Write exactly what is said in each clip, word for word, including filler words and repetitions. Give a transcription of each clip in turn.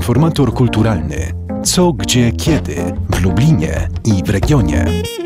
Informator kulturalny. Co, gdzie, kiedy w Lublinie i w regionie.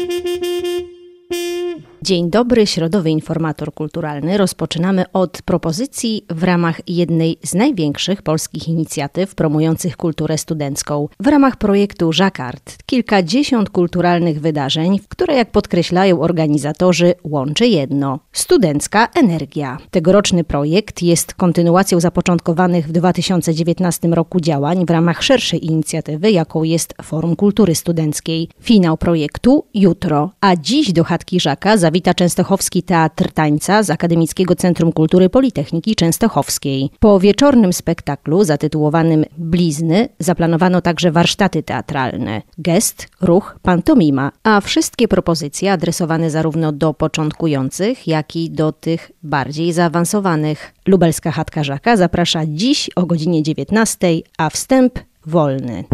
Dzień dobry, środowy informator kulturalny. Rozpoczynamy od propozycji w ramach jednej z największych polskich inicjatyw promujących kulturę studencką. W ramach projektu Jacquard kilkadziesiąt kulturalnych wydarzeń, które, jak podkreślają organizatorzy, łączy jedno – studencka energia. Tegoroczny projekt jest kontynuacją zapoczątkowanych w dwa tysiące dziewiętnastym roku działań w ramach szerszej inicjatywy, jaką jest Forum Kultury Studenckiej. Finał projektu jutro, a dziś do chatki Żaka zawita Częstochowski Teatr Tańca z Akademickiego Centrum Kultury Politechniki Częstochowskiej. Po wieczornym spektaklu zatytułowanym Blizny zaplanowano także warsztaty teatralne, gest, ruch, pantomima, a wszystkie propozycje adresowane zarówno do początkujących, jak i do tych bardziej zaawansowanych. Lubelska chatka Żaka zaprasza dziś o godzinie dziewiętnastej, a wstęp wolny.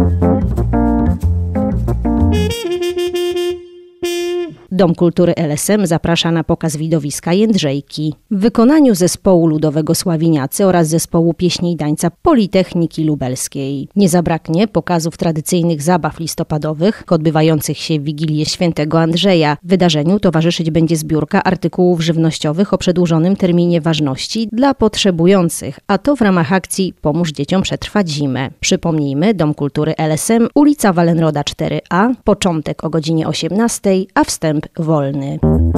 Dom Kultury L S M zaprasza na pokaz widowiska Jędrzejki w wykonaniu zespołu ludowego Sławiniacy oraz zespołu pieśni i tańca Politechniki Lubelskiej. Nie zabraknie pokazów tradycyjnych zabaw listopadowych odbywających się w Wigilię Świętego Andrzeja. Wydarzeniu towarzyszyć będzie zbiórka artykułów żywnościowych o przedłużonym terminie ważności dla potrzebujących, a to w ramach akcji Pomóż dzieciom przetrwać zimę. Przypomnijmy, Dom Kultury L S M, ulica Wallenroda cztery A, początek o godzinie osiemnastej, a wstęp wolny.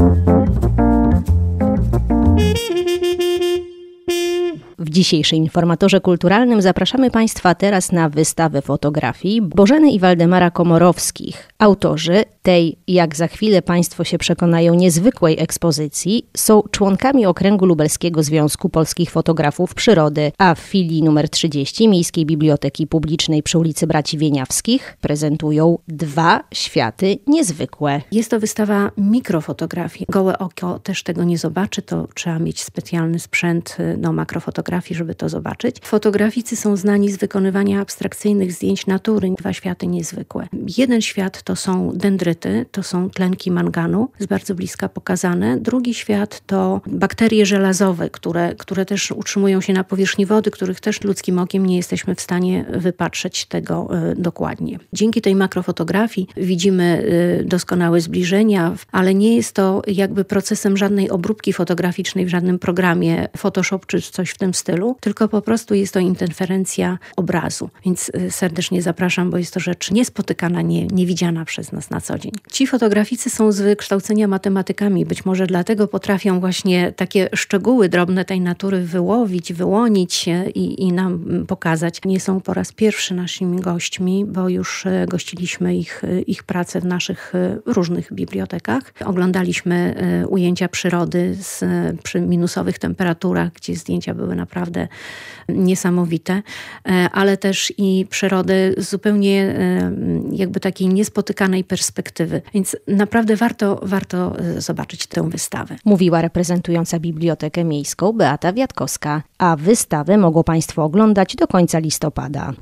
W dzisiejszym informatorze kulturalnym zapraszamy Państwa teraz na wystawę fotografii Bożeny i Waldemara Komorowskich. Autorzy tej, jak za chwilę Państwo się przekonają, niezwykłej ekspozycji są członkami Okręgu Lubelskiego Związku Polskich Fotografów Przyrody, a w filii numer trzydzieści Miejskiej Biblioteki Publicznej przy ulicy Braci Wieniawskich prezentują dwa światy niezwykłe. Jest to wystawa mikrofotografii. Gołe oko też tego nie zobaczy, to trzeba mieć specjalny sprzęt do makrofotografii, żeby to zobaczyć. Fotograficy są znani z wykonywania abstrakcyjnych zdjęć natury. Dwa światy niezwykłe. Jeden świat to są dendryty, to są tlenki manganu, z bardzo bliska pokazane. Drugi świat to bakterie żelazowe, które, które też utrzymują się na powierzchni wody, których też ludzkim okiem nie jesteśmy w stanie wypatrzeć tego y, dokładnie. Dzięki tej makrofotografii widzimy y, doskonałe zbliżenia, ale nie jest to jakby procesem żadnej obróbki fotograficznej w żadnym programie Photoshop czy coś w tym stylu, tylko po prostu jest to interferencja obrazu. Więc y, serdecznie zapraszam, bo jest to rzecz niespotykana, nie, niewidziana przez nas na co dzień. Ci fotograficy są z wykształcenia matematykami, być może dlatego potrafią właśnie takie szczegóły drobne tej natury wyłowić, wyłonić i, i nam pokazać. Nie są po raz pierwszy naszymi gośćmi, bo już gościliśmy ich, ich pracę w naszych różnych bibliotekach. Oglądaliśmy ujęcia przyrody z, przy minusowych temperaturach, gdzie zdjęcia były naprawdę niesamowite, ale też i przyrody z zupełnie jakby takiej niespotykanej perspektywy. Więc naprawdę warto, warto zobaczyć tę wystawę. Mówiła reprezentująca Bibliotekę Miejską Beata Wiatkowska, a wystawę mogą Państwo oglądać do końca listopada.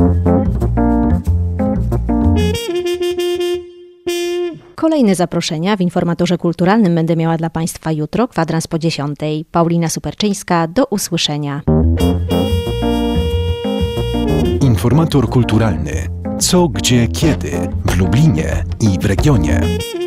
Kolejne zaproszenia w informatorze kulturalnym będę miała dla Państwa jutro, kwadrans po dziesiątej. Paulina Superczyńska, do usłyszenia. Informator kulturalny. Co, gdzie, kiedy w Lublinie i w regionie.